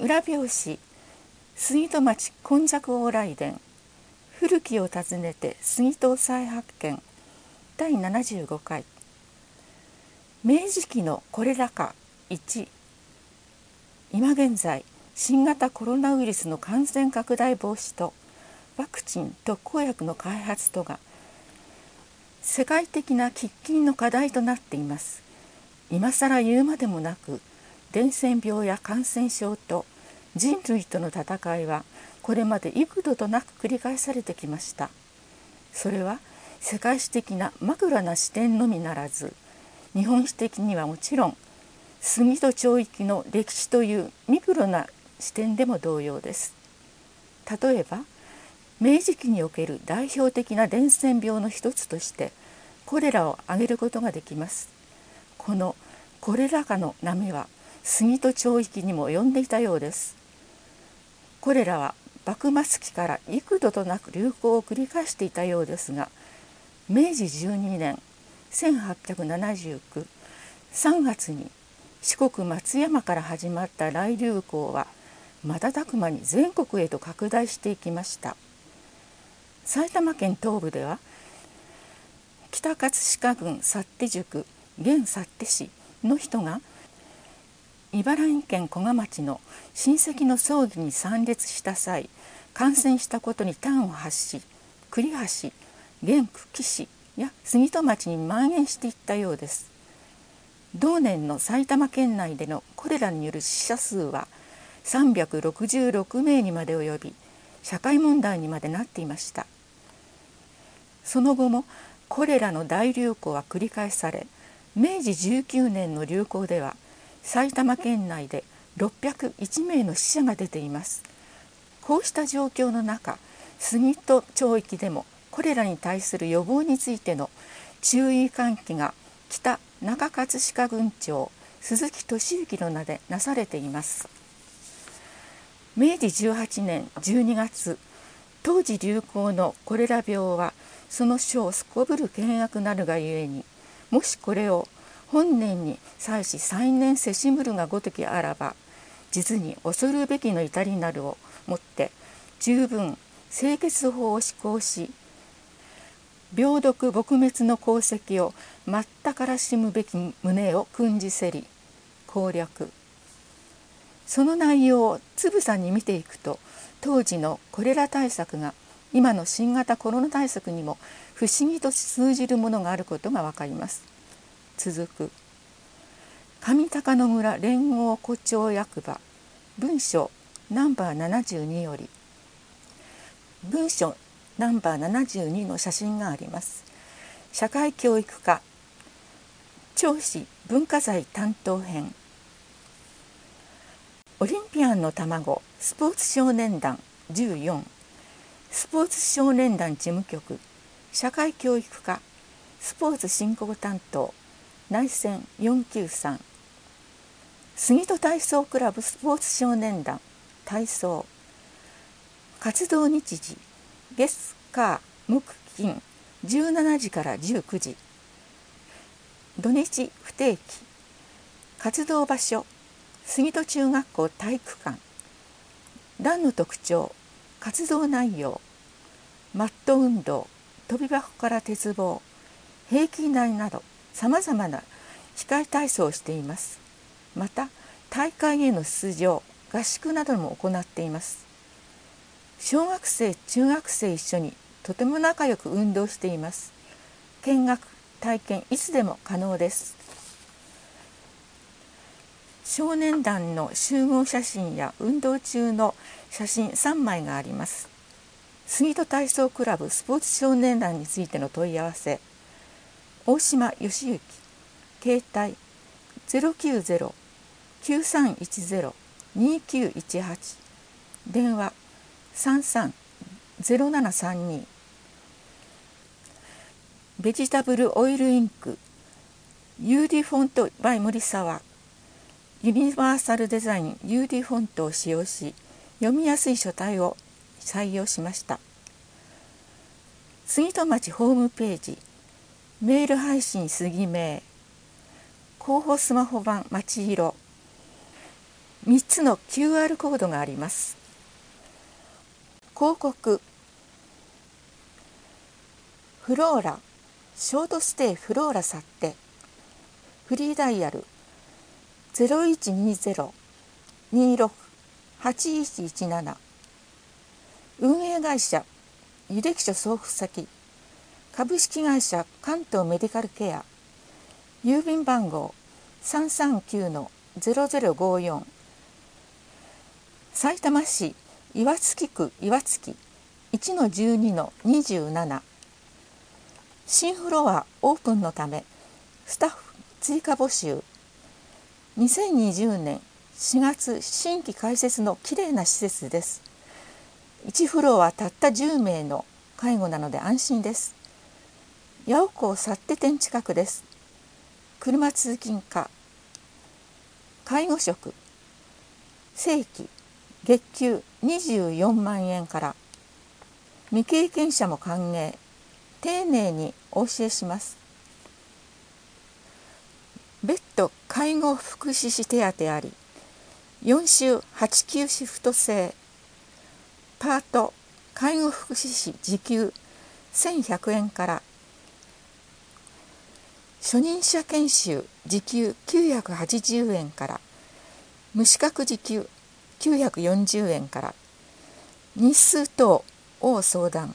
裏表紙杉戸町今昔往来伝古きを訪ねて杉戸再発見第75回明治期のコレラ禍1。今現在新型コロナウイルスの感染拡大防止とワクチン特効薬の開発とが世界的な喫緊の課題となっています。今更言うまでもなく、伝染病や感染症と人類との戦いはこれまで幾度となく繰り返されてきました。それは世界史的なマクロな視点のみならず、日本史的にはもちろん杉戸町域の歴史というミクロな視点でも同様です。例えば明治期における代表的な伝染病の一つとしてコレラを挙げることができます。このコレラ禍の波は杉戸町域にも及んでいたようです。コレラは幕末期から幾度となく流行を繰り返していたようですが、明治12年1879、3月に四国松山から始まった来流行は瞬く間に全国へと拡大していきました。埼玉県東部では北葛飾郡幸手宿現幸手市の人が茨城県古河町の親戚の葬儀に参列した際、感染したことに端を発し、栗橋、現久喜市や杉戸町に蔓延していったようです。同年の埼玉県内でのコレラによる死者数は366名にまで及び、社会問題にまでなっていました。その後もコレラの大流行は繰り返され、明治19年の流行では埼玉県内で601名の死者が出ています。こうした状況の中、杉戸町域でもコレラに対する予防についての注意喚起が北中葛飾郡長鈴木俊之の名でなされています。明治18年12月、当時流行のコレラ病はその種をすこぶる険悪なるがゆえに、もしこれを本年に際し再年せしむるがごときあらば、実に恐るべきの至りなるをもって十分清潔法を施行し、病毒撲滅の功績を全からしむべき旨を訓示せり攻略。その内容をつぶさに見ていくと、当時のコレラ対策が今の新型コロナ対策にも不思議と通じるものがあることがわかります。続く。上高野村連合古町役場文書ナンバー72より、文書ナンバー72の写真があります。社会教育課町市文化財担当編。オリンピアンの卵スポーツ少年団14、スポーツ少年団事務局社会教育課スポーツ振興担当内戦493、杉戸体操クラブスポーツ少年団体操活動日時月火木金17時から19時、土日不定期、活動場所杉戸中学校体育館、団の特徴、活動内容、マット運動、跳び箱から鉄棒、平均台などさまざまな機械体操をしています。また大会への出場、合宿なども行っています。小学生、中学生一緒にとても仲良く運動しています。見学、体験いつでも可能です。少年団の集合写真や運動中の写真3枚があります。杉戸体操クラブスポーツ少年団についての問い合わせ、大島義行、携帯 090-9310-2918、電話33-0732。ベジタブルオイルインク UD フォント by 森沢、ユニバーサルデザイン UD フォントを使用し、読みやすい書体を採用しました。杉戸町ホームページ、メール配信杉名、広報スマホ版町色、 3つの QR コードがあります。広告、フローラ、ショートステイフローラ去って、フリーダイヤル 0120-26-8117、運営会社履歴書送付先株式会社関東メディカルケア、郵便番号 339-0054、さいたま市岩槻区岩槻 1-12-27、新フロアオープンのためスタッフ追加募集。2020年4月新規開設のきれいな施設です。1フロアたった10名の介護なので安心です。八尾港幸手店近くです。車通勤可。介護職、正規月給24万円から。未経験者も歓迎。丁寧にお教えします。別途介護福祉士手当あり、4週8休シフト制。パート介護福祉士時給1100円から。初任者研修時給980円から。無資格時給940円から。日数等を相談。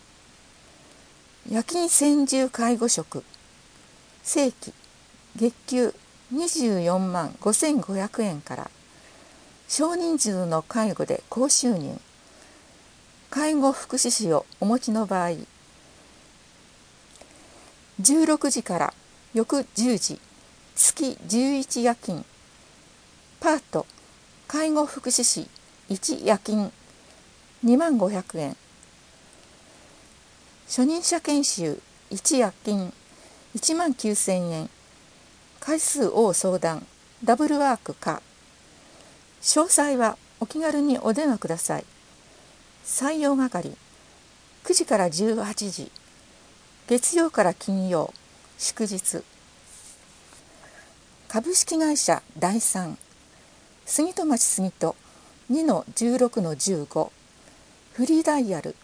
夜勤専従介護職、正規月給24万5500円から。少人数の介護で高収入。介護福祉士をお持ちの場合、16時から翌10時、月11夜勤。パート介護福祉士1夜勤2万500円。初任者研修1夜勤1万9000円。回数を相談。ダブルワークか。詳細はお気軽にお電話ください。採用係9時から18時、月曜から金曜、祝日。株式会社第三、杉戸町杉戸 2-16-15、フリーダイヤル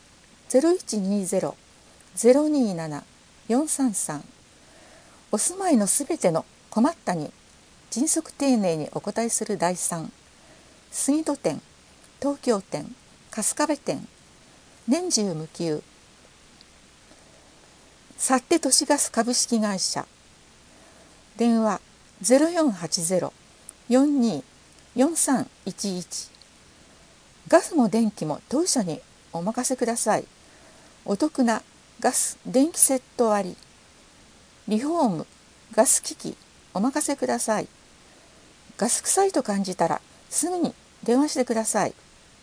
0120-027-433。お住まいのすべての困ったに迅速丁寧にお答えする第三、杉戸店、東京店、春日部店、年中無休。幸手都市ガス株式会社、電話 0480-42-4311。ガスも電気も当社にお任せください。お得なガス・電気セット割。リフォーム、ガス機器お任せください。ガス臭いと感じたらすぐに電話してください。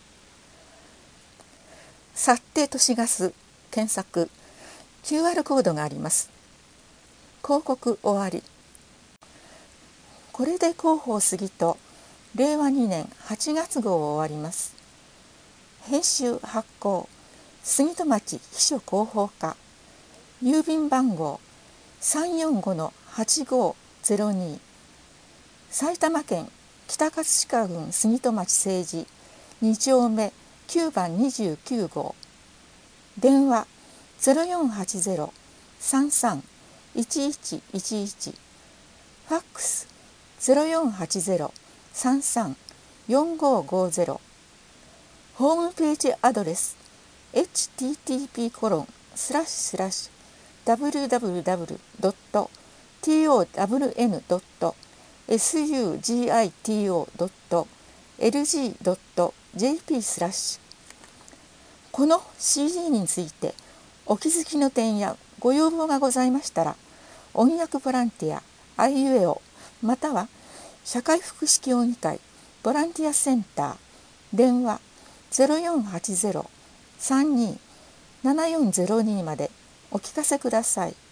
幸手都市ガス検索、QR コードがあります。広告終わり。これで広報杉戸令和2年8月号を終わります。編集発行杉戸町秘書広報課、郵便番号 345-8502、埼玉県北葛飾郡杉戸町政治2丁目9番29号、電話 0480-33-1111、ファックス 0480-33-4550、ホームページアドレス http://www.towno.sugito.lg.jp/ この CD についてお気づきの点やご要望がございましたら、音訳ボランティアあいうえおまたは社会福祉協議会ボランティアセンター、電話 0480-32-7402 までお聞かせください。